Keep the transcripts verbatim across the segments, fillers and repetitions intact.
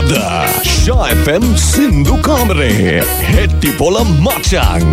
මොකද්ද ෂා F M සින්දු කාමරේ හෙට්ටි පොළ මචං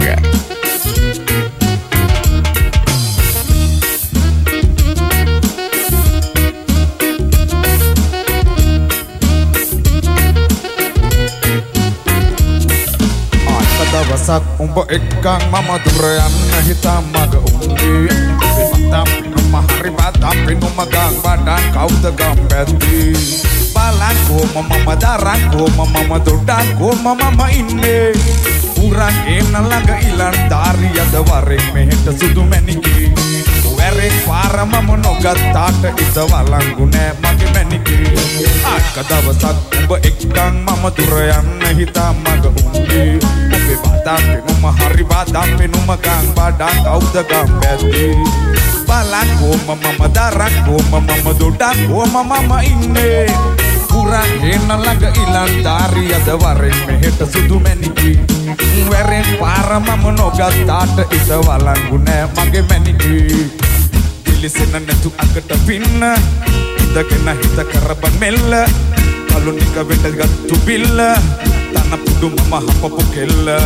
දවසක් උඹ එක්කන් මම දුර යන්න හිතා මග උන්ගේ මතම් පිනුම හරි බතම් පිනුම ගම් වඩන් කවුද ගම් පැද්දි බලංකෝ මම දරංකෝ මම දොඩංකෝ මම ඉන්නේ උරන් එන ළඟ ඉලන් ධාරියද වරෙන් මෙහෙට සුදු මැණිකේ වැරේ පාර මම නොගත්තාට ඉත වලංගු නෑ මගේ මැණිකේ අක්ක දවසක් උඹ එක්කන් මම දුර යන්න හිතා මග උන්ගේ Badam pinum hari badam pinum gang badang kau degam beti balangku mama darangku mama dodangku mama ini kurang hina laga ilan dari ada waring mehet sudu meniki weren para mama nogat tata isa walang ne mage meniki dilisena netu agata pinna ida kena hita karaban mella kalau nika benda gatu billa tanah pudu mama hapa pukella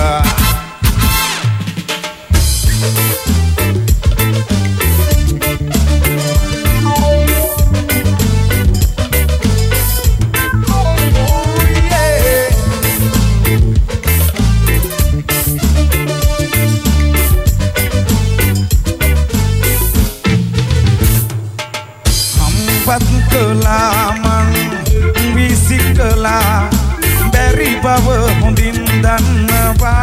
hampat kelaman bisik kelah beri bawa mundin dan napa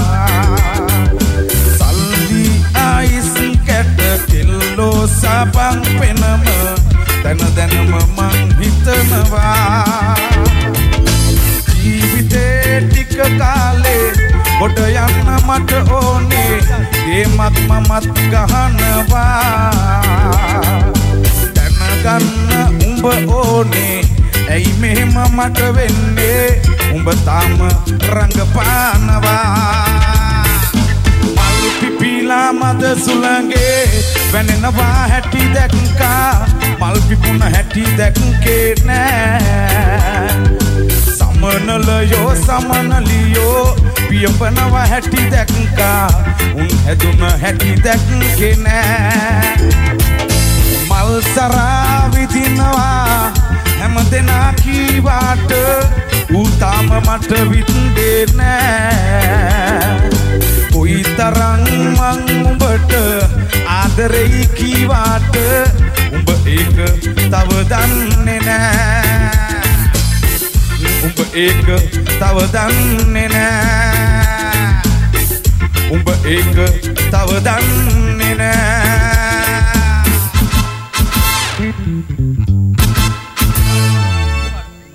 saldi ais kete kilo sabang penama dan dan memang hitnava jivite dikale bodayan mat one emat mamat gahanava dan ganna umba one ei මෙහෙම මට වෙන්නේ උඹ තාම රංගපානවා මල් පිපිලා මද සුළඟේ වැනෙනවා හැටි දැක්කා මල් පිපුණ හැටි දැක්කේ නෑ සමනලයෝ සමනලියෝ පියපනවා හැටි දැක්කා උන් හැදුන හැටි දැක්කේ නෑ මල් සරා විදිනවා හැම දෙනා කීවාට උතාම මට වින්දේ නෑ කොයි තරම් මං උඹට ආදරෙයි කීවාට උඹ ඒක තව දන්නේ නෑ උඹ ඒක තව දන්නේ නෑ උඹ ඒක තව දන්නේ නෑ